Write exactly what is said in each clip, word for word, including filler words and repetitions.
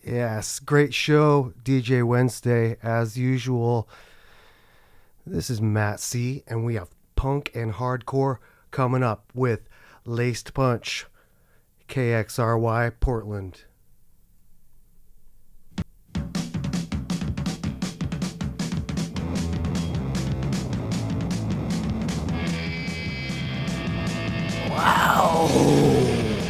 Yes, great show, D J Wednesday, as usual. This is Matt C, and we have punk and hardcore coming up with Laced Punch, K X R Y, Portland. Wow!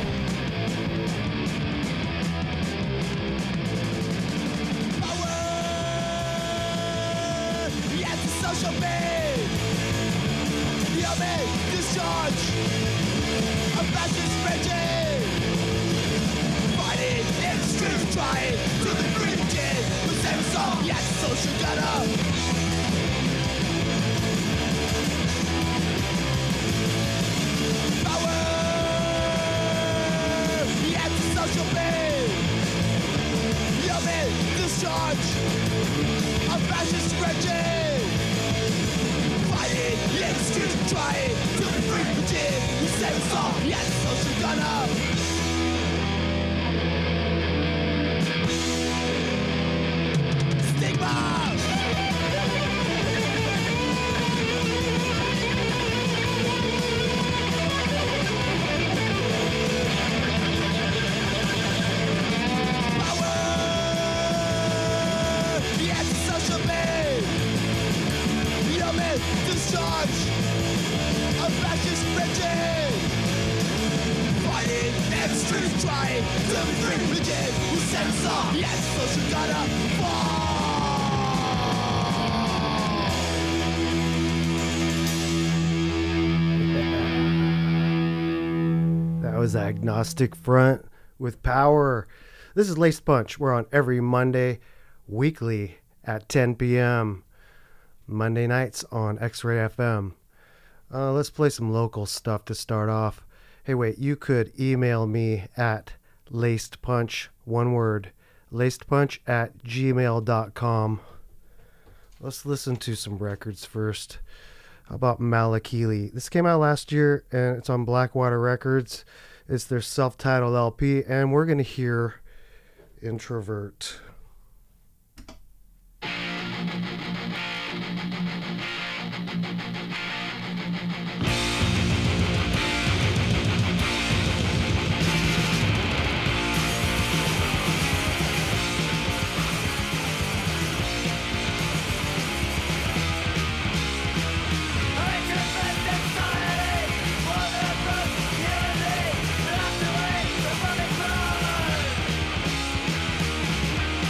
Agnostic Front with Power. This is Laced Punch. We're on every Monday, weekly at ten p.m. Monday nights on X-Ray F M. Uh, let's play some local stuff to start off. Hey, wait, you could email me at lacedpunch, one word, lacedpunch at gmail dot com. Let's listen to some records first. How about Malakili? This came out last year, and it's on Blackwater Records. It's their self-titled L P, and we're going to hear Introvert. Thank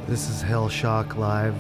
This is Hell Shock Live.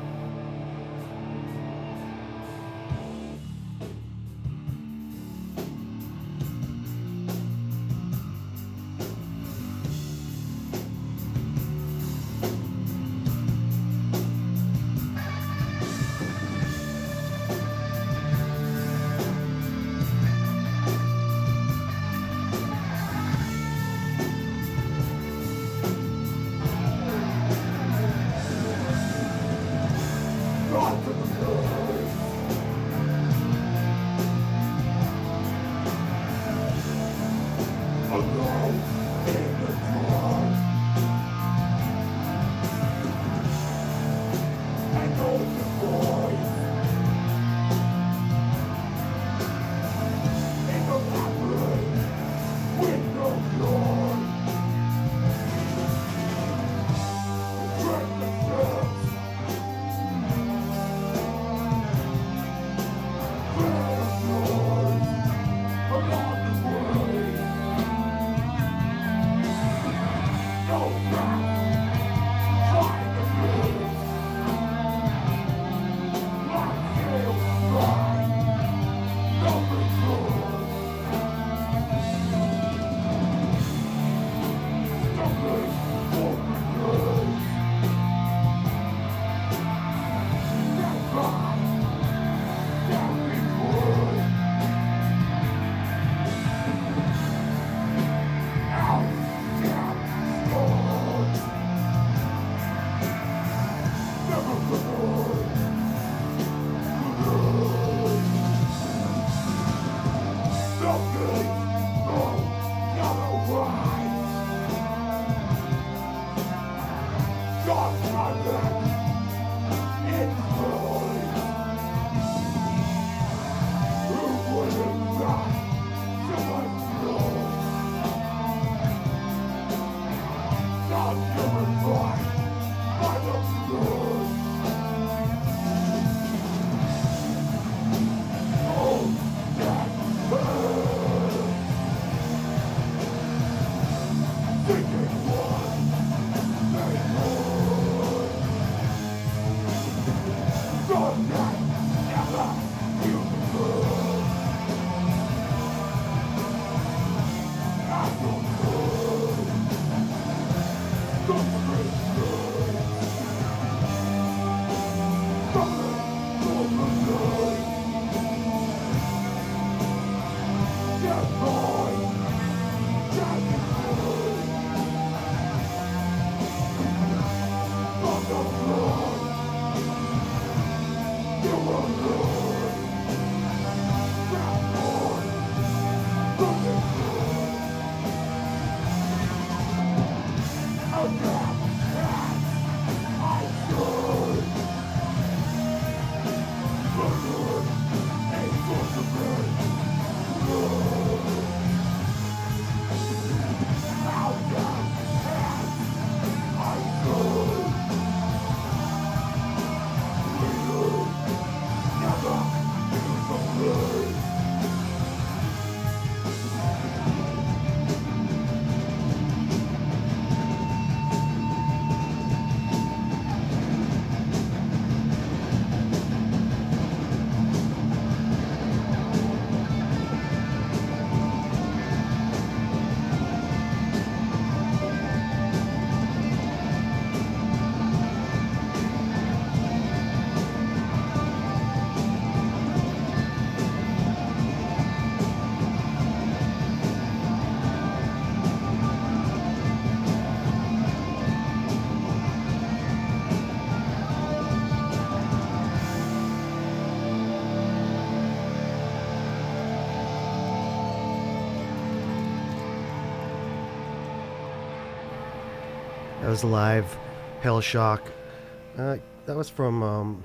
That was live, Hell Shock. Uh, that was from um,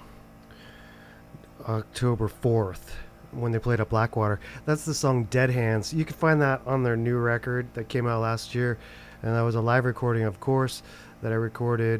October fourth when they played at Blackwater. That's the song Dead Hands. You can find that on their new record that came out last year. And that was a live recording, of course, that I recorded.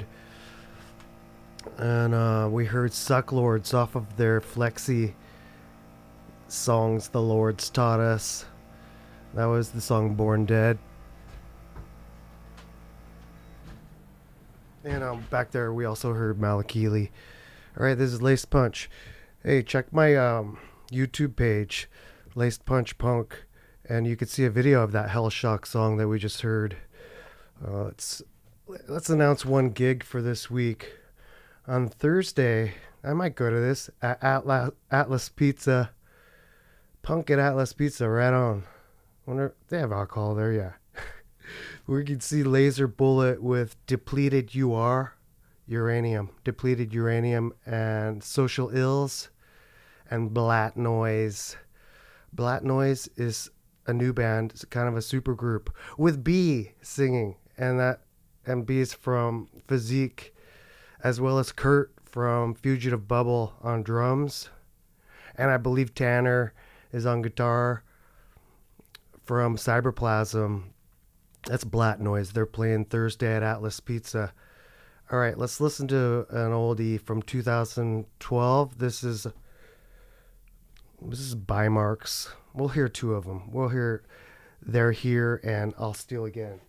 And uh, we heard Suck Lords off of their Flexi songs The Lords Taught Us. That was the song Born Dead. And um, back there, we also heard Malakili. All right, this is Laced Punch. Hey, check my um, YouTube page, Laced Punch Punk, and you can see a video of that Hell Shock song that we just heard. Uh, let's let's announce one gig for this week. On Thursday, I might go to this at Atlas, Atlas Pizza. Punk at Atlas Pizza, right on. Wonder they have alcohol there, yeah. We can see Laser Bullet with Depleted U R, Uranium, Depleted Uranium, and Social Ills, and Black Noise. Black Noise is a new band, it's kind of a super group with B singing, and that and B is from Physique, as well as Kurt from Fugitive Bubble on drums, and I believe Tanner is on guitar from Cyberplasm. That's Black Noise. They're playing Thursday at Atlas Pizza. All right, let's listen to an oldie from two thousand twelve. This is this is Bymarks. We'll hear two of them. We'll hear They're Here and I'll Steal Again.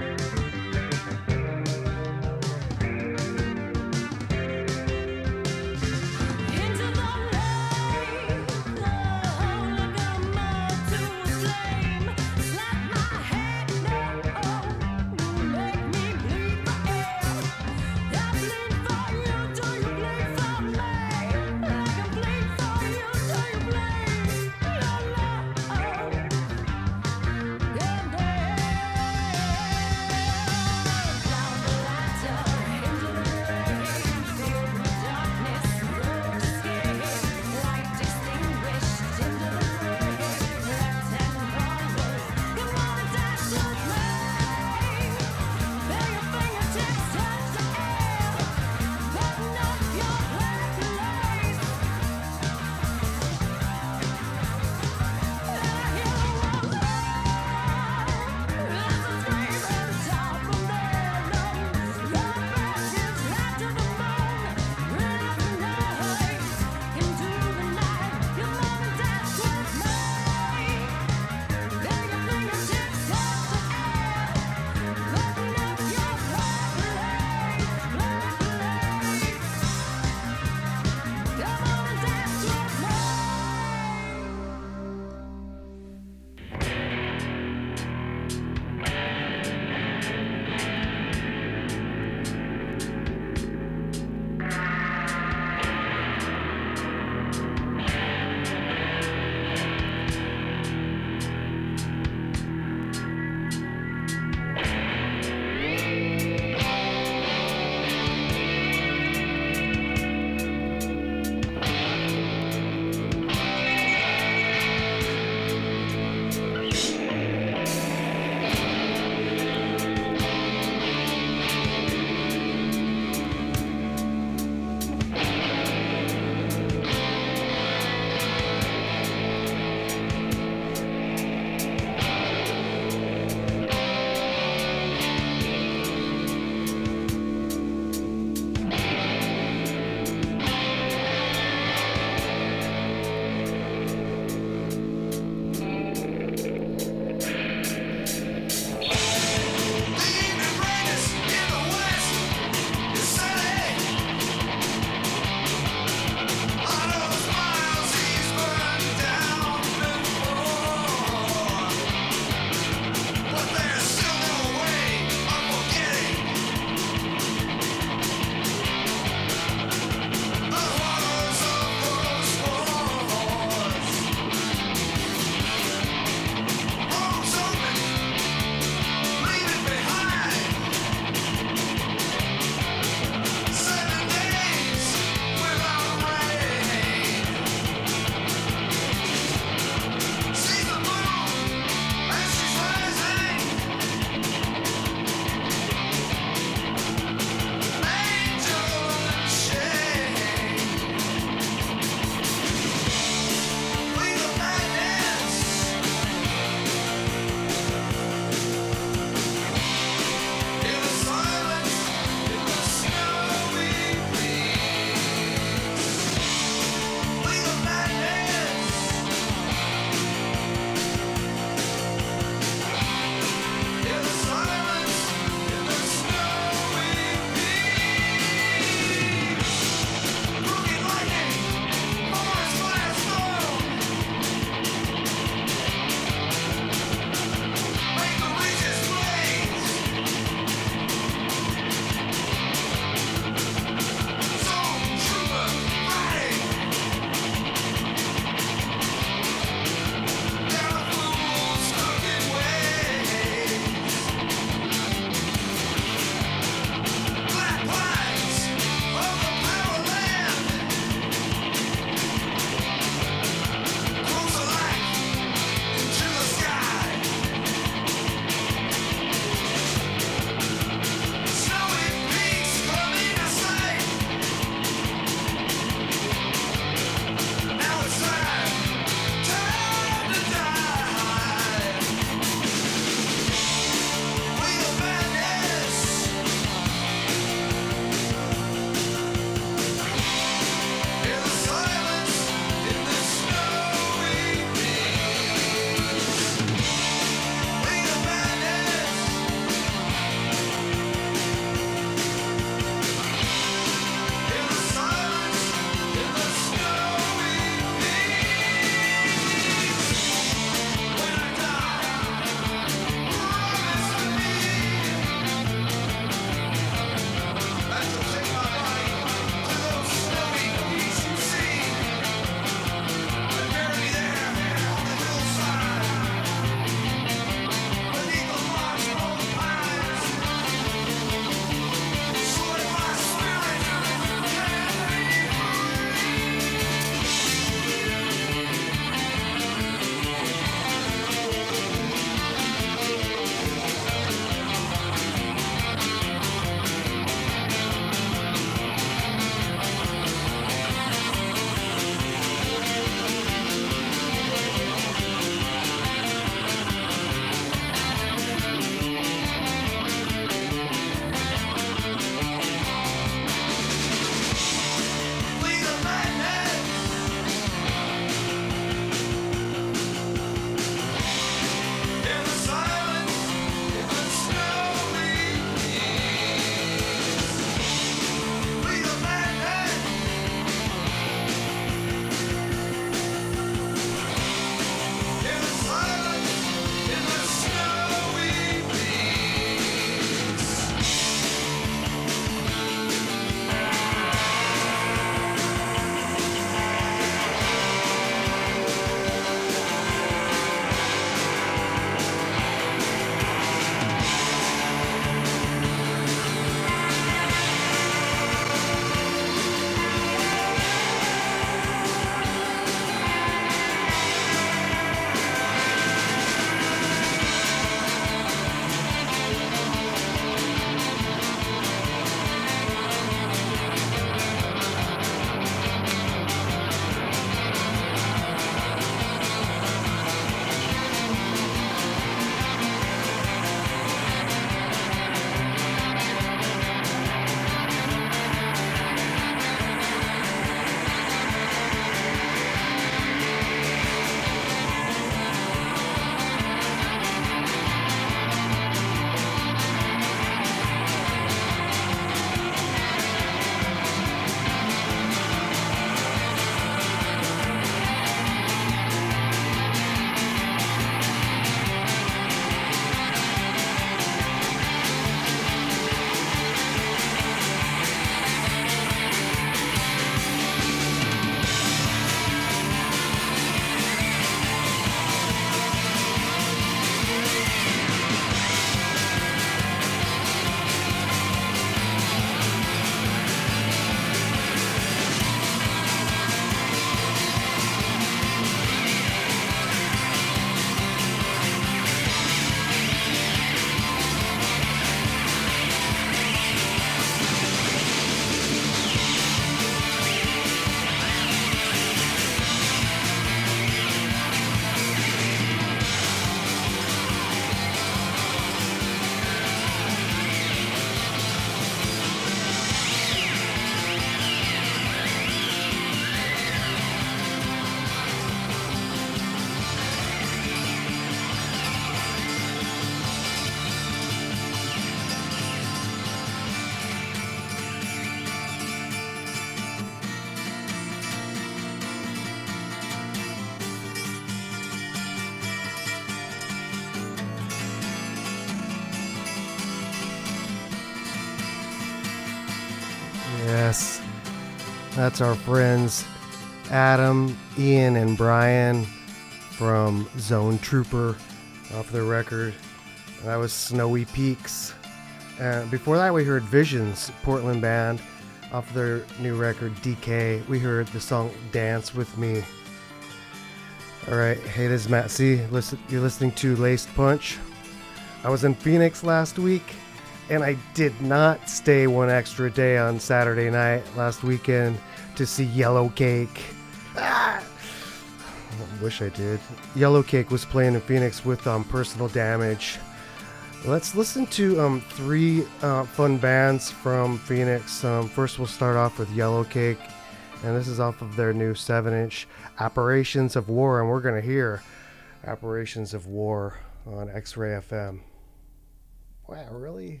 Yes, that's our friends Adam, Ian, and Brian from Zone Trooper off their record. That was Snowy Peaks. And before that, we heard Visions, Portland band, off their new record D K. We heard the song Dance With Me. Alright, hey, this is Matt C. Listen, you're listening to Laced Punch. I was in Phoenix last week, and I did not stay one extra day on Saturday night last weekend to see Yellow Cake. Ah! I wish I did. Yellow Cake was playing in Phoenix with um, Personal Damage. Let's listen to um, three uh, fun bands from Phoenix. Um, first, we'll start off with Yellow Cake, and this is off of their new seven inch, Apparitions of War, and we're going to hear Apparitions of War on X-Ray F M. Wow, really?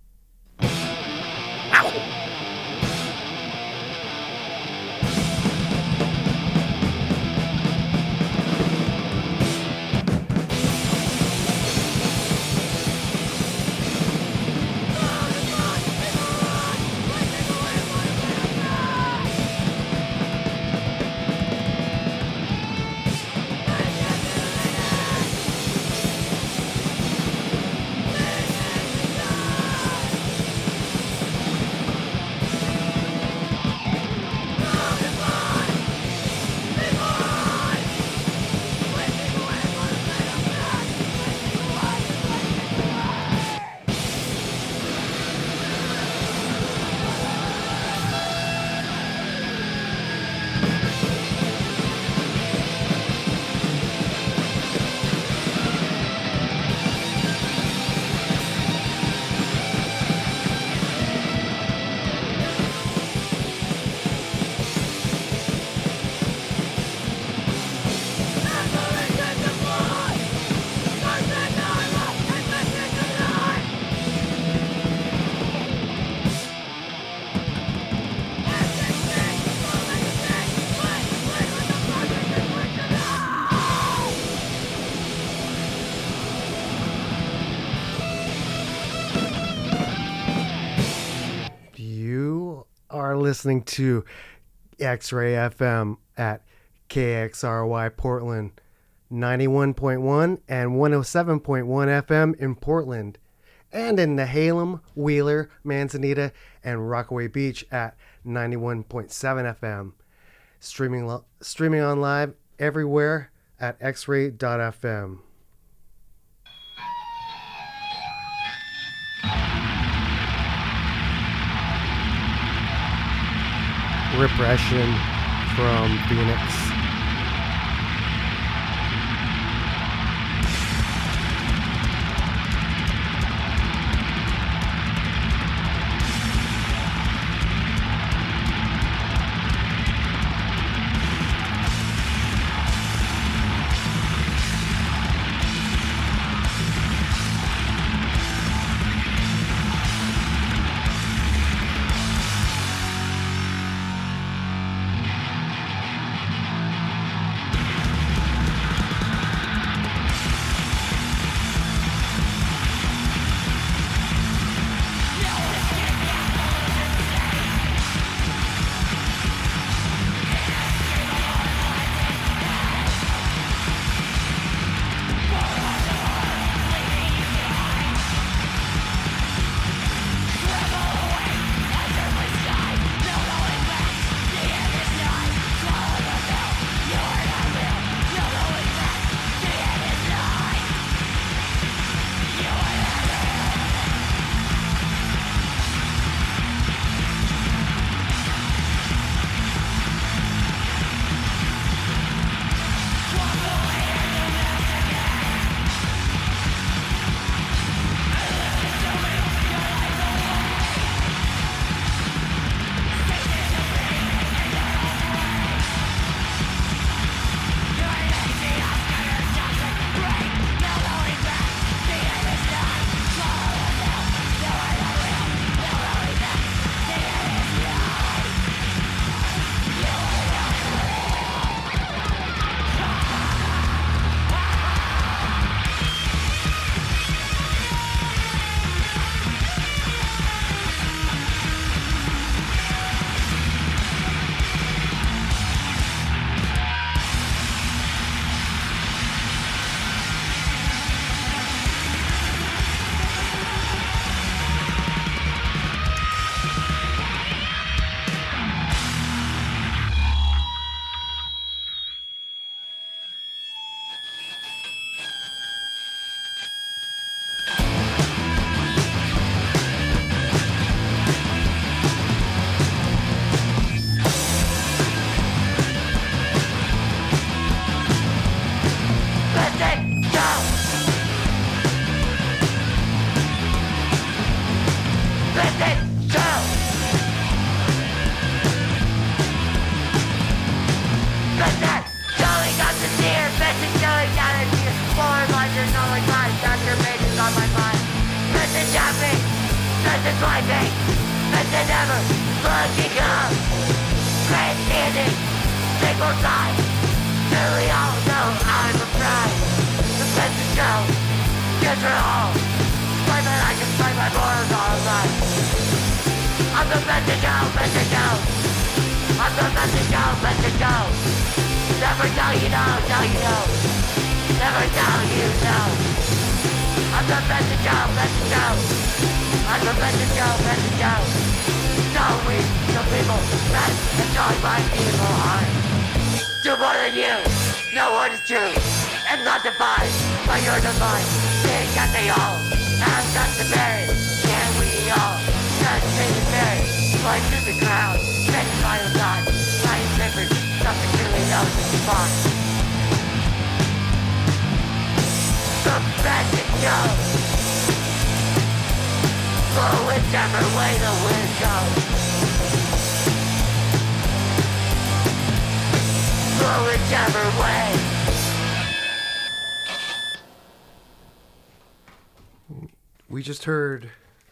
Ow! Listening to X-Ray F M at K X R Y Portland ninety-one point one and one oh seven point one F M in Portland, and in Nehalem, Wheeler, Manzanita, and Rockaway Beach at ninety-one point seven F M. Streaming lo- streaming on live everywhere at x ray dot f m. Repression from Phoenix. masturbating's on my mind. Message happy, message wiping, message never looking up. Great standing, single side. Surely all know I'm a pride. The message show, get her all. Play that I can play my borders all night. I'm the message out, message out. I'm the message out, message out. Never tell you no, tell you no. Never tell you no. I'm the message out, message out. I'm the message out, message out. So weak, so people that enjoy my evil heart. Do more than you, know what is true, and not defined by your divine. Think that they all have got to bury. Can we all just stay the bury? Fly to the ground, take my own God. Scientific, something really knows it's fun. The message goes. Go whichever way the wind goes. Go whichever way. We just heard.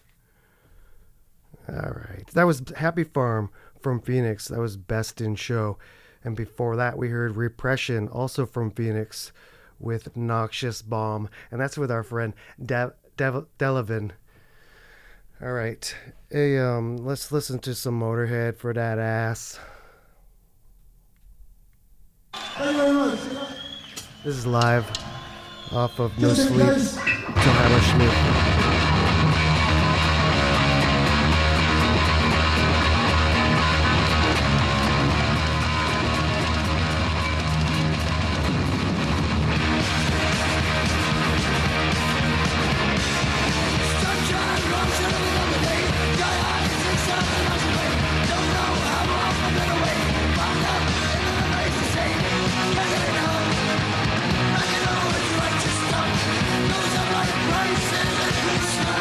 All right. That was Happy Farm from Phoenix. That was Best in Show. And before that, we heard Repression, also from Phoenix, with Noxious Bomb. And that's with our friend De- De- Delavan. All right. Hey, um, let's listen to some Motorhead for that ass. This is live off of No Sleep Till Hammerschmidt. Those are my prices and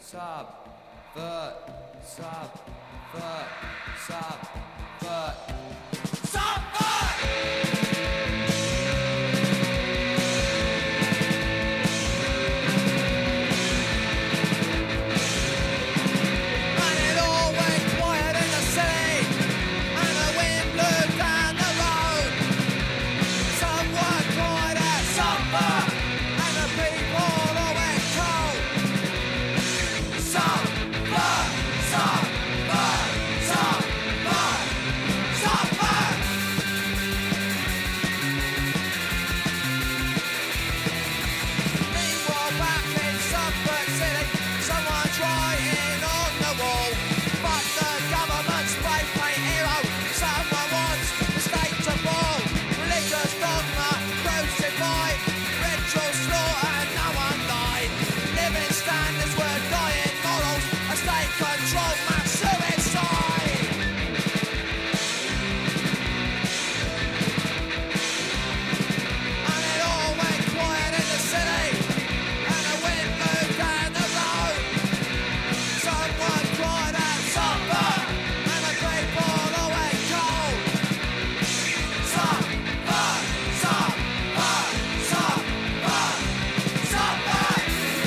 subvert, subvert, subvert, subvert! And it all went quiet in the city, and the wind blew down the road. Someone cried out subvert, and the people all went cold. Subvert, subvert, subvert, subvert. Meanwhile, back in Subvert City, someone's writing on the wall. But the government's spray paint hero, someone wants the state to fall. Religious dogma crucified, ritual slaughter, no one died. Living standards were dying morals, a state controlled mass suicide. And it all went quiet in the city, and the wind blew down the road. Someone cried out subvert, and the people all went cold. Subvert, subvert, subvert, subvert.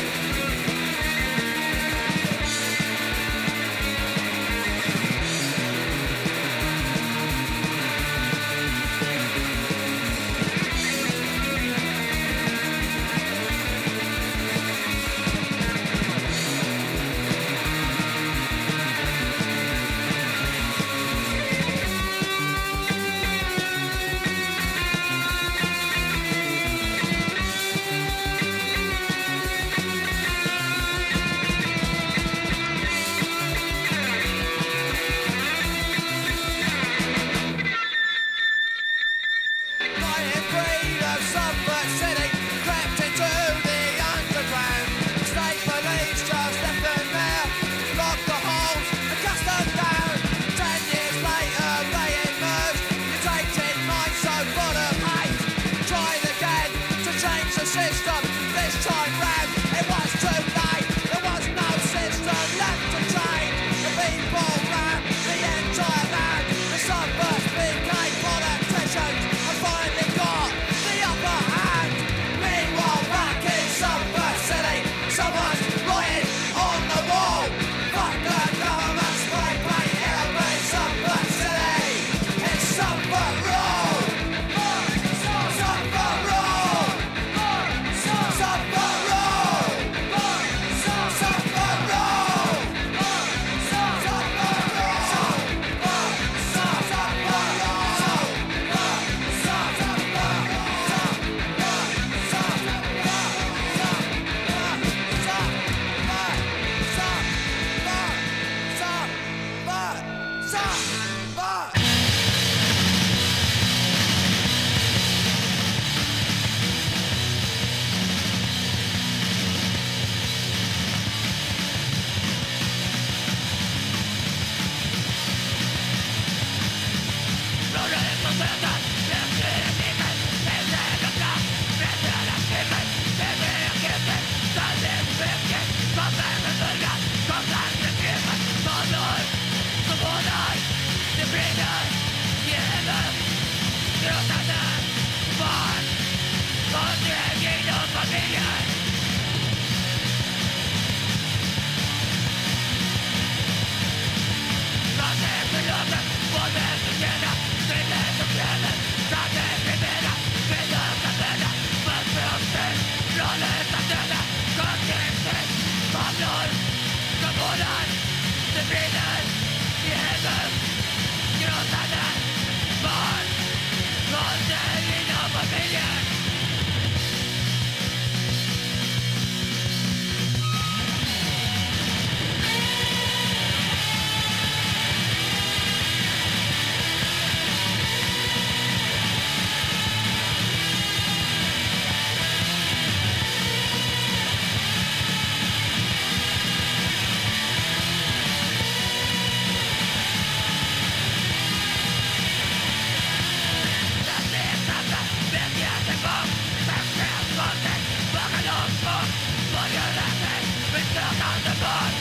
Fighting breed of Subvert City crept into the underground. State police just left them there, locked the holes and cast them down. Ten years later they emerged, mutated minds so full of hate. Tried again to change the system, this time round it was too late. There was no system left to change. The people ran the entire land. The suburbs became politicians and finally got the upper hand. Meanwhile, back in Subvert City, someone's writing on the wall. Fuck the government spray paint, it'll be Subvert City. It's Subvert Road. Subvert Road. Subvert Road. Subvert Road. Stuck on the bar.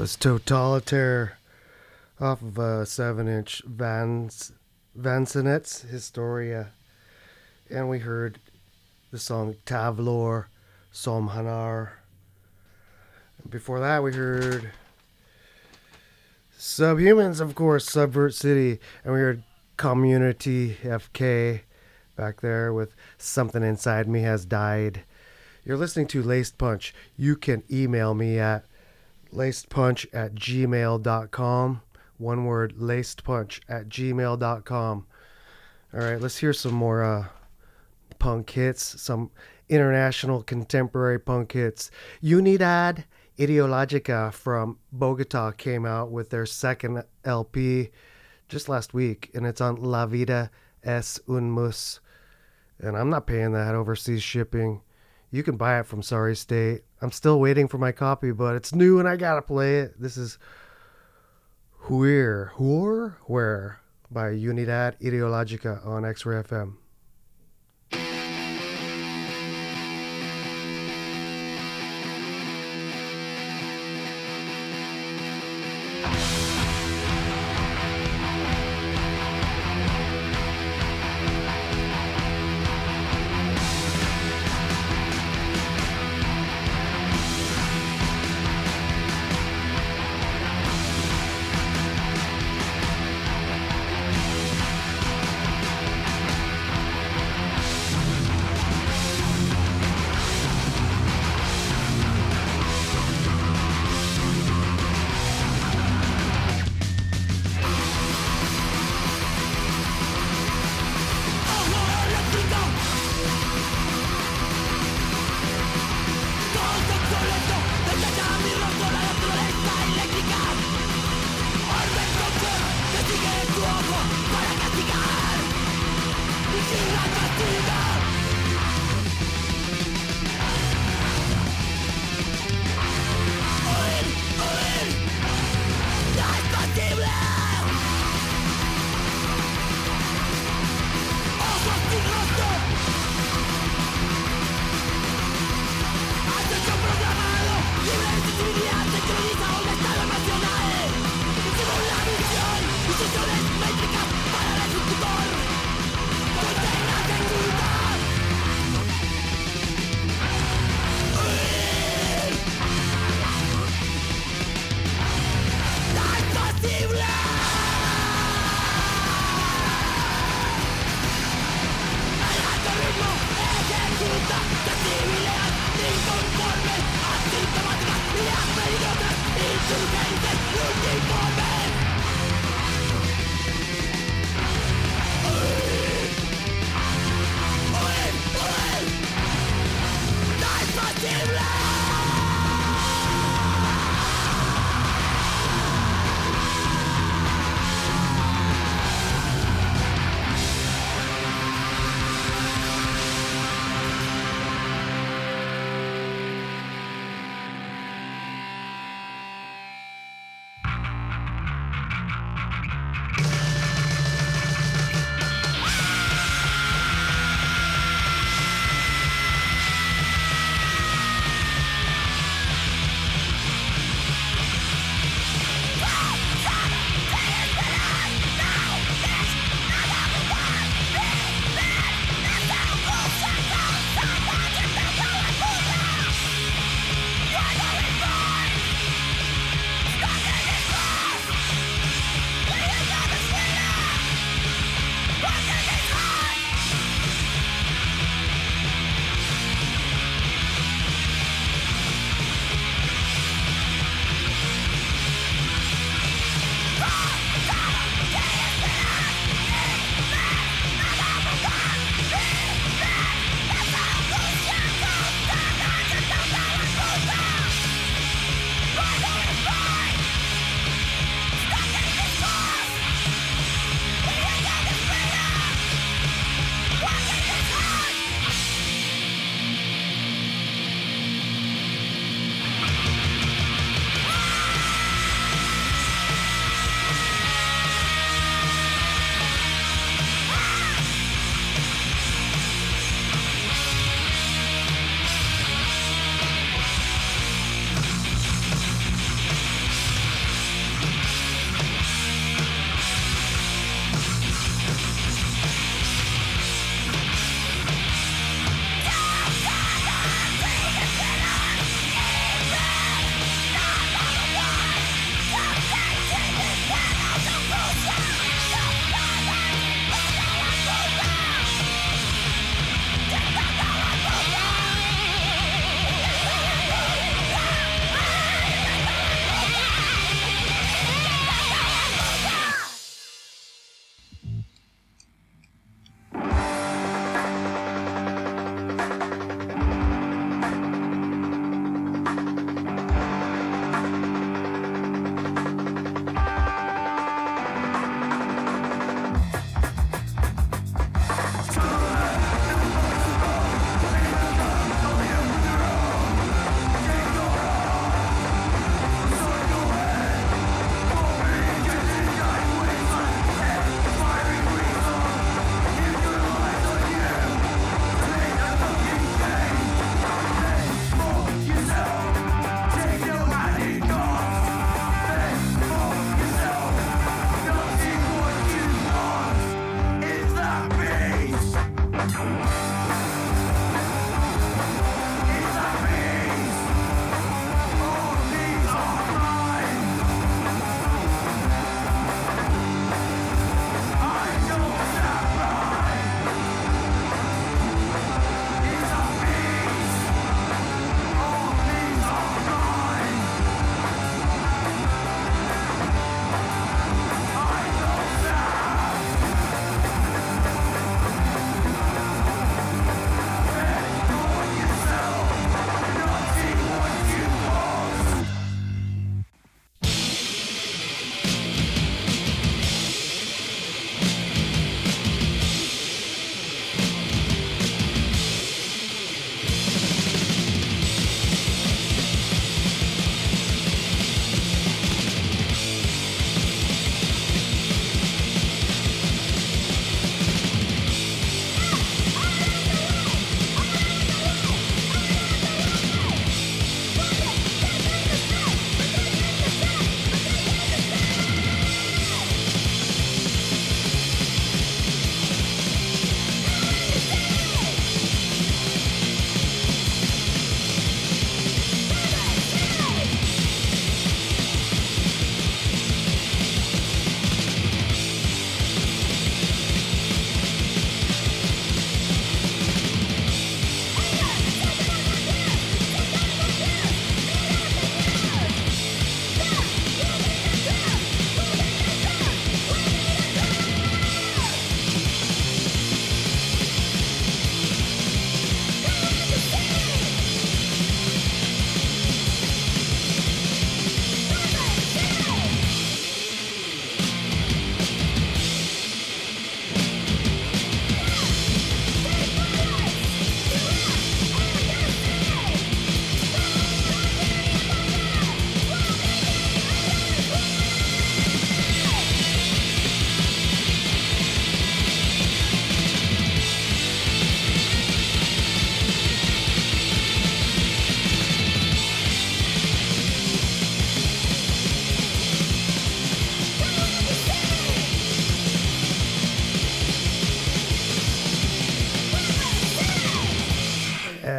was Totalitaire off of a seven inch Vans Vansenet's Historia. And we heard the song Tavlor Somhanar. Before that, we heard Subhumans, of course, Subvert City. And we heard Community F K back there with Something Inside Me Has Died. You're listening to Laced Punch. You can email me at lacedpunch at gmail dot com. One word, lacedpunch at gmail dot com. All right, let's hear some more uh, punk hits, some international contemporary punk hits. Unidad Ideologica from Bogota came out with their second L P just last week, and it's on La Vida es un Mus. And I'm not paying that overseas shipping. You can buy it from Sorry State. I'm still waiting for my copy, but it's new and I gotta play it. This is Huir, Huir, Where by Unidad Ideologica on X-Ray F M.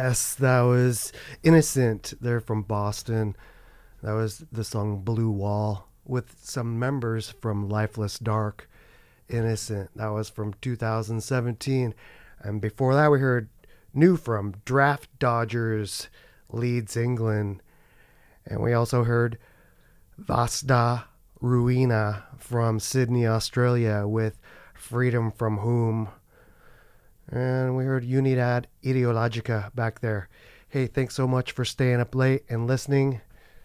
Yes, that was Innocent. They're from Boston. That was the song Blue Wall with some members from Lifeless Dark. Innocent. That was from two thousand seventeen. And before that, we heard new from Draft Dodgers, Leeds, England. And we also heard Vasta Ruina from Sydney, Australia with Freedom From Whom. And we heard Unidad Ideologica back there. Hey, thanks so much for staying up late and listening.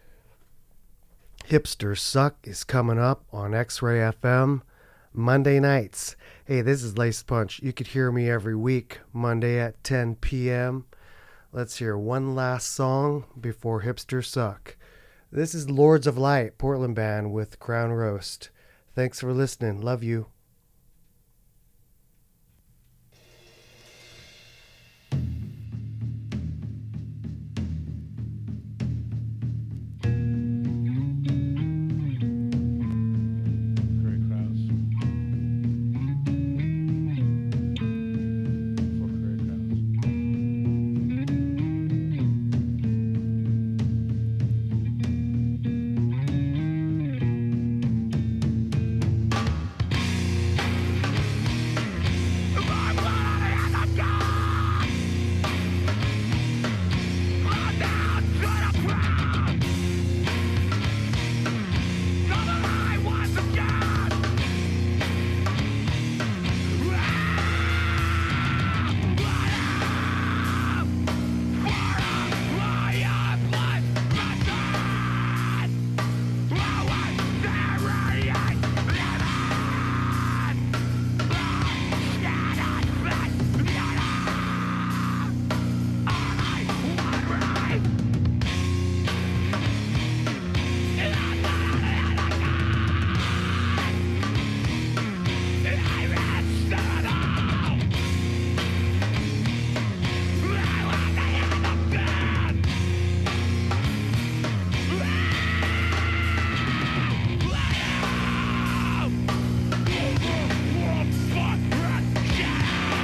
Hipster Suck is coming up on X-Ray F M Monday nights. Hey, this is Lace Punch. You could hear me every week, Monday at ten p.m. Let's hear one last song before Hipster Suck. This is Lords of Light, Portland band with Crown Roast. Thanks for listening. Love you.